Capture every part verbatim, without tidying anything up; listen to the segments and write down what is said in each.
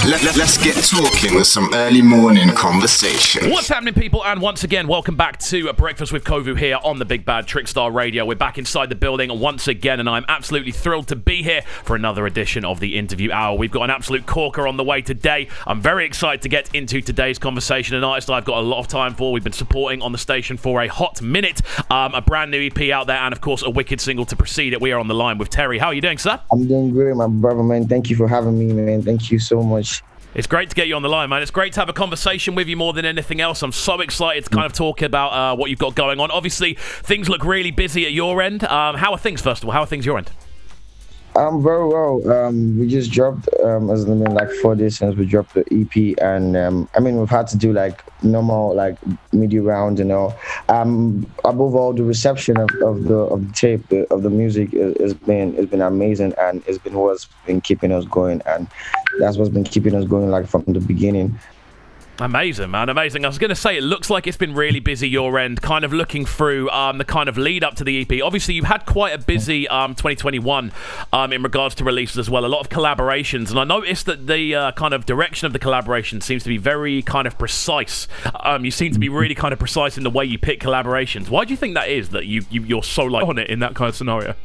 Let, let, let's get talking with some early morning conversation. What's happening, people? And once again, welcome back to Breakfast with Kovu here on the Big Bad Trickstar Radio. We're back inside the building once again, and I'm absolutely thrilled to be here for another edition of the Interview Hour. We've got an absolute corker on the way today. I'm very excited to get into today's conversation. An artist I've got a lot of time for. We've been supporting on the station for a hot minute. Um, a brand new E P out there, and of course, a wicked single to precede it. We are on the line with Terry. How are you doing, sir? I'm doing great, my brother, man. Thank you for having me, man. Thank you so much. It's great to get you on the line, man. It's great to have a conversation with you more than anything else. I'm so excited to kind of talk about uh, what you've got going on. Obviously, things look really busy at your end. Um, how are things, first of all? How are things your end? Um, very well. Um, we just dropped, um, as I mean, like four days since we dropped the E P, and um, I mean, we've had to do like normal, like media rounds and all. Um, above all, the reception of, of the of the tape the, of the music is, has been has been amazing, and it's been what's been keeping us going, and that's what's been keeping us going, like from the beginning. Amazing, man, amazing. I was going to say, it looks like it's been really busy your end, kind of looking through um, the kind of lead up to the E P. Obviously, you've had quite a busy um, twenty twenty-one um, in regards to releases as well, a lot of collaborations, and I noticed that the uh, kind of direction of the collaboration seems to be very kind of precise. Um, you seem to be really kind of precise in the way you pick collaborations. Why do you think that is, that you, you, you're so like on it in that kind of scenario?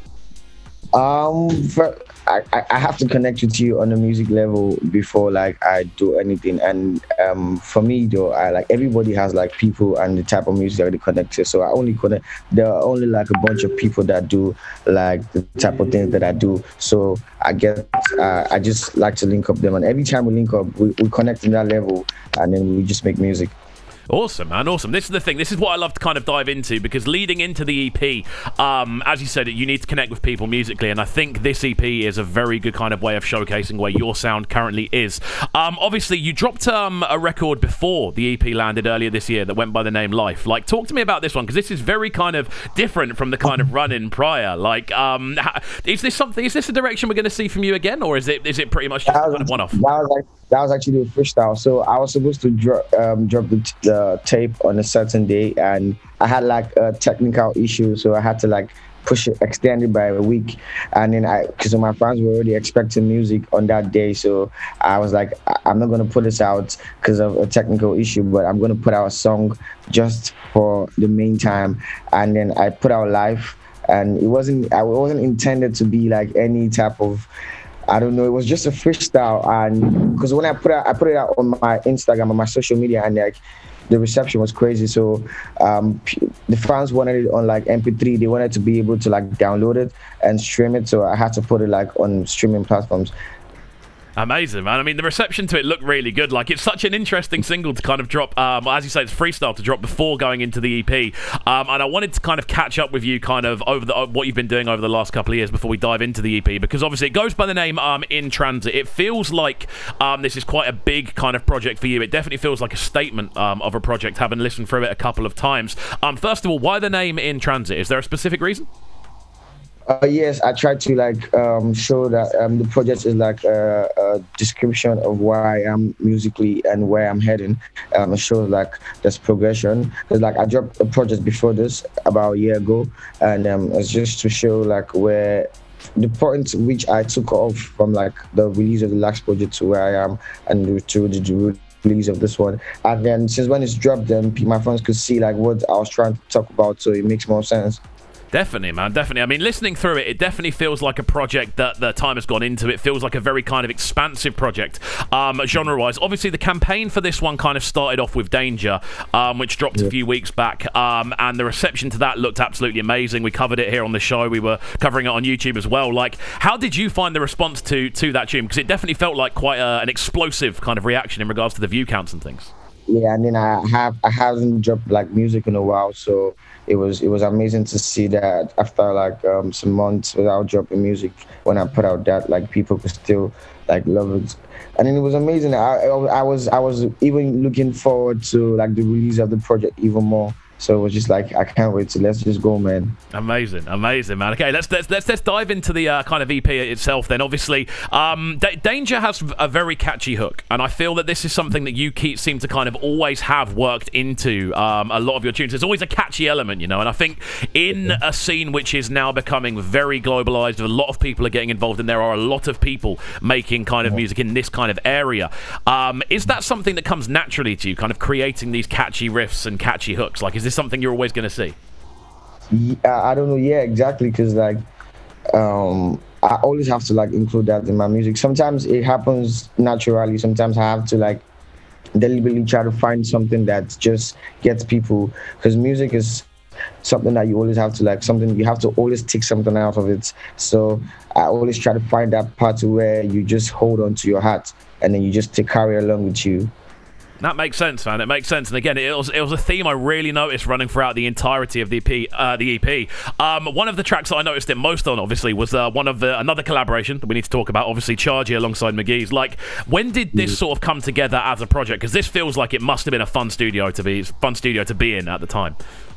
Um, for, I, I have to connect with you on the music level before like I do anything, and um, for me though, I like everybody has like people and the type of music that they connect to. So I only connect. There are only like a bunch of people that do like the type of things that I do. So I get, uh, I just like to link up them, and every time we link up, we, we connect in that level, and then we just make music. Awesome, man, awesome. This is the thing. This is what I love to kind of dive into, because leading into the E P, um, as you said, you need to connect with people musically, and I think this E P is a very good kind of way of showcasing where your sound currently is. Um, obviously, you dropped um, a record before the E P landed earlier this year that went by the name Life. Like, talk to me about this one, because this is very kind of different from the kind of run-in prior. Like, um, is this something? Is this a direction we're going to see from you again, or is it is it pretty much just kind of one-off? That was like, that was actually the freestyle. So I was supposed to drop um, drop the, the tape on a certain day, and I had like a technical issue, so I had to like push it, extend it by a week, and then I, because my fans were already expecting music on that day, so I was like, I'm not gonna put this out because of a technical issue, but I'm gonna put out a song just for the meantime, and then I put out Live, and it wasn't, I wasn't intended to be like any type of, I don't know, it was just a freestyle, and because when I put it, I put it out on my Instagram, on my social media, and like the reception was crazy. So um, the fans wanted it on like M P three. They wanted to be able to like download it and stream it. So I had to put it like on streaming platforms. Amazing, man. I mean, the reception to it looked really good. Like, it's such an interesting single to kind of drop, um, as you say, it's freestyle to drop before going into the E P. Um, and I wanted to kind of catch up with you kind of over the, uh, what you've been doing over the last couple of years before we dive into the E P, because obviously it goes by the name um, In Transit. It feels like um, this is quite a big kind of project for you. It definitely feels like a statement um, of a project, having listened through it a couple of times. Um, first of all, why the name In Transit? Is there a specific reason? Uh, yes, I tried to like um, show that um, the project is like a, a description of where I am musically and where I'm heading. Um, it shows like there's progression. Because like I dropped a project before this about a year ago, and um, it's just to show like where the point which I took off from like the release of the last project to where I am, and to the release of this one. And then since when it's dropped, then my friends could see like what I was trying to talk about, so it makes more sense. Definitely, man, definitely. I mean, listening through it, it definitely feels like a project that the time has gone into. It feels like a very kind of expansive project, um, genre-wise. Obviously, the campaign for this one kind of started off with Danger, um, which dropped yeah. a few weeks back, um, and the reception to that looked absolutely amazing. We covered it here on the show. We were covering it on YouTube as well. Like, how did you find the response to to that tune? Because it definitely felt like quite a, an explosive kind of reaction in regards to the view counts and things. Yeah, and then I have I haven't dropped like music in a while, so it was it was amazing to see that after like um, some months without dropping music, when I put out that, like people could still like love it, and then it was amazing. I I was I was even looking forward to like the release of the project even more, So it was just like, I can't wait to let's just go, man. Amazing, amazing, man. Okay, let's let's let's, let's dive into the uh, kind of E P itself. Then, obviously, um, D- Danger has a very catchy hook, and I feel that this is something that you keep seem to kind of always have worked into um, a lot of your tunes. There's always a catchy element, you know. And I think in a scene which is now becoming very globalized, a lot of people are getting involved, and there are a lot of people making kind of music in this kind of area. Um, is that something that comes naturally to you, kind of creating these catchy riffs and catchy hooks? Like, is this something you're always going to see? Yeah, I don't know. Yeah, exactly. Because like, um, I always have to like include that in my music. Sometimes it happens naturally. Sometimes I have to like deliberately try to find something that just gets people. Because music is something that you always have to like something you have to always take something out of it. So I always try to find that part where you just hold on to your heart and then you just take carry along with you. That makes sense, man. It makes sense. And again, it was it was a theme I really noticed running throughout the entirety of the E P. Uh, the E P. Um, one of the tracks that I noticed it most on, obviously, was uh, one of the another collaboration that we need to talk about. Obviously, Chargy alongside McGee's. Like, when did this sort of come together as a project? Because this feels like it must have been a fun studio to be fun studio to be in at the time.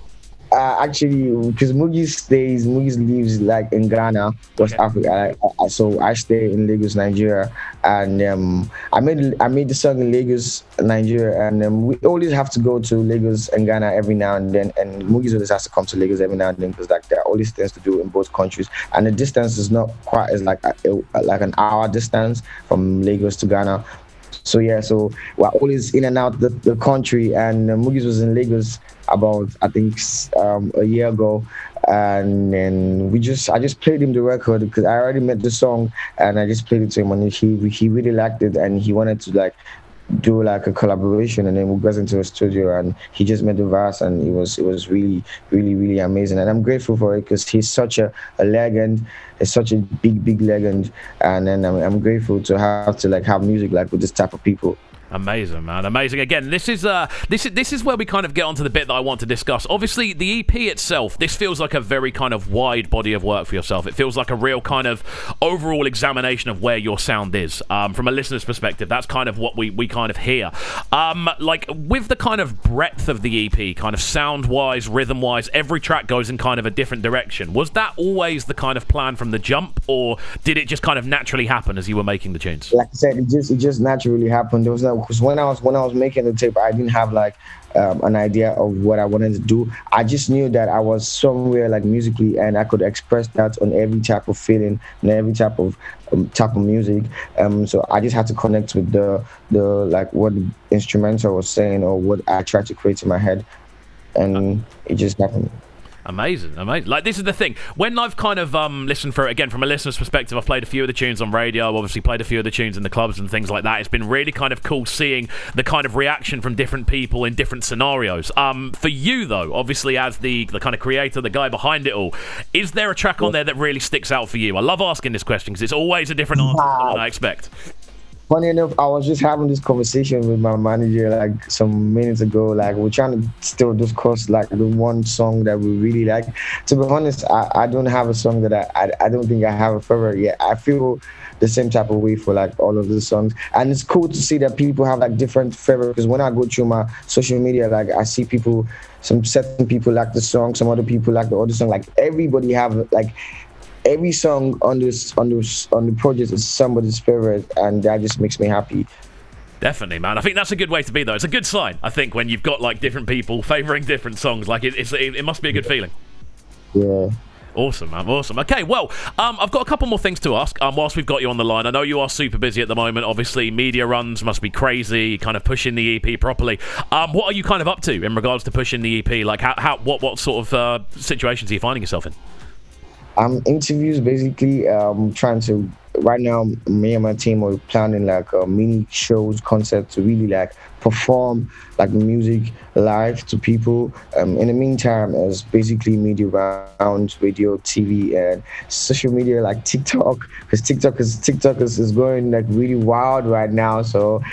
Uh, actually, because Mugi stays, Mugi lives like in Ghana, West okay. Africa. I, I, so I stay in Lagos, Nigeria, and um, I made I made the song in Lagos, Nigeria, and um, we always have to go to Lagos and Ghana every now and then. And Mugi always has to come to Lagos every now and then because like there are always things to do in both countries, and the distance is not quite as like a, like an hour distance from Lagos to Ghana. So yeah, so we're always in and out the, the country, and uh, Mugi was in Lagos about I think um, a year ago, and then we just I just played him the record because I already made the song, and I just played it to him, and he he really liked it, and he wanted to like do like a collaboration, and then we got into a studio, and he just made the verse, and it was it was really really really amazing, and I'm grateful for it because he's such a, a legend. He's such a big big legend, and then I'm, I'm grateful to have to like have music like with this type of people. Amazing, man. Amazing. Again, this is uh, this is this is where we kind of get onto the bit that I want to discuss. Obviously, the E P itself, this feels like a very kind of wide body of work for yourself. It feels like a real kind of overall examination of where your sound is. Um, from a listener's perspective, that's kind of what we, we kind of hear. Um, like, with the kind of breadth of the E P, kind of sound-wise, rhythm-wise, every track goes in kind of a different direction. Was that always the kind of plan from the jump, or did it just kind of naturally happen as you were making the tunes? Like I said, it just it just naturally happened. There was no because when I was when I was making the tape, I didn't have like um, an idea of what I wanted to do. I just knew that I was somewhere like musically, and I could express that on every type of feeling and every type of um, type of music. Um, so I just had to connect with the the like what the instrumental was saying or what I tried to create in my head, and it just happened. Amazing, amazing. Like, this is the thing. When I've kind of um, listened for it, again, from a listener's perspective, I've played a few of the tunes on radio, I've obviously played a few of the tunes in the clubs and things like that. It's been really kind of cool seeing the kind of reaction from different people in different scenarios. Um, for you, though, obviously, as the, the kind of creator, the guy behind it all, is there a track on there that really sticks out for you? I love asking this question because it's always a different answer than what I expect. Funny enough, I was just having this conversation with my manager like some minutes ago. Like, we're trying to still discuss like the one song that we really like. To be honest, I, I don't have a song that I, I I don't think I have a favorite yet. I feel the same type of way for like all of the songs, and it's cool to see that people have like different favorites. Because when I go through my social media, like I see people, some certain people like the song, some other people like the other song. Like everybody have like. Every song on this on this on the project is somebody's favorite, and that just makes me happy. Definitely, man. I think that's a good way to be, though. It's a good sign, I think, when you've got like different people favouring different songs. Like it, it's, it, it must be a good feeling. Yeah. Awesome, man. Awesome. Okay, well, um, I've got a couple more things to ask um, whilst we've got you on the line. I know you are super busy at the moment. Obviously, media runs must be crazy, kind of pushing the E P properly. Um, what are you kind of up to in regards to pushing the E P? Like, how, how what, what sort of uh, situations are you finding yourself in? Um, interviews, basically, um, trying to, right now, me and my team are planning like uh, mini shows, concepts to really like perform like music live to people. Um, in the meantime, as basically media around radio, T V, and social media like TikTok, because TikTok is TikTok is, is going like really wild right now. So,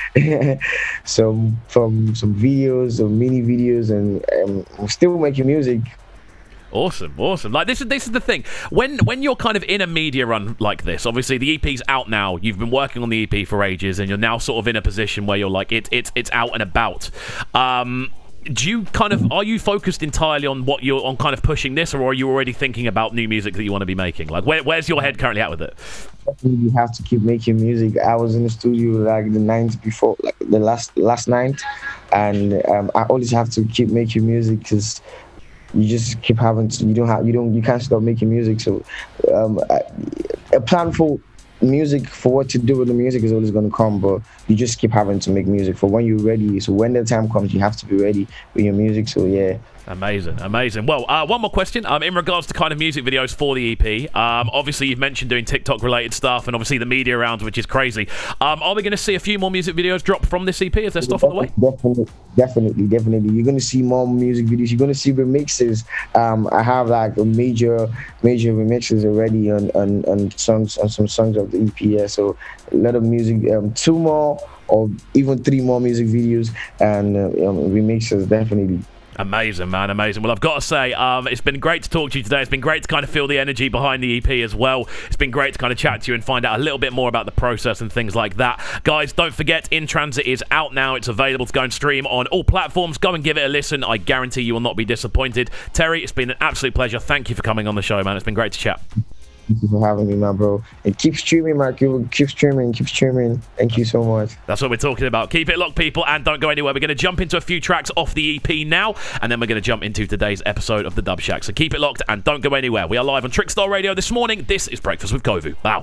so from some videos, some mini videos, and um, I'm still making music. Awesome, awesome. Like this is this is the thing. When when you're kind of in a media run like this, obviously the E P's out now. You've been working on the E P for ages, and you're now sort of in a position where you're like it it's it's out and about. Um, do you kind of are you focused entirely on what you're on, kind of pushing this, or are you already thinking about new music that you want to be making? Like, where, where's your head currently at with it? You have to keep making music. I was in the studio like the night before, like the last last night, and um, I always have to keep making music because you just keep having to, you don't have you don't you can't stop making music. So um, I, a plan for music, for what to do with the music, is always going to come, but you just keep having to make music for when you're ready. So when the time comes, you have to be ready with your music. So yeah. Amazing, amazing. Well, uh, one more question. Um, in regards to kind of music videos for the E P, um, obviously you've mentioned doing TikTok-related stuff, and obviously the media rounds, which is crazy. Um, are we going to see a few more music videos drop from this E P? Is there stuff on the way? Definitely, definitely, definitely. You're going to see more music videos. You're going to see remixes. Um, I have like a major, major remixes already on, on, on songs, on some songs of the E P. Yeah. So a lot of music. Um, two more or even three more music videos and uh, um, remixes, definitely. Amazing, man, amazing. Well, I've got to say, um, it's been great to talk to you today. It's been great to kind of feel the energy behind the E P as well. It's been great to kind of chat to you and find out a little bit more about the process and things like that. Guys, don't forget, In Transit is out now. It's available to go and stream on all platforms. Go and give it a listen. I guarantee you will not be disappointed. Terry, it's been an absolute pleasure. Thank you for coming on the show, man. It's been great to chat. Thank you for having me, my bro. And keep streaming, Mark. Keep streaming, keep streaming. Thank you so much. That's what we're talking about. Keep it locked, people, and don't go anywhere. We're going to jump into a few tracks off the E P now, and then we're going to jump into today's episode of the Dub Shack. So keep it locked and don't go anywhere. We are live on Trickstar Radio this morning. This is Breakfast with Kovu. Wow.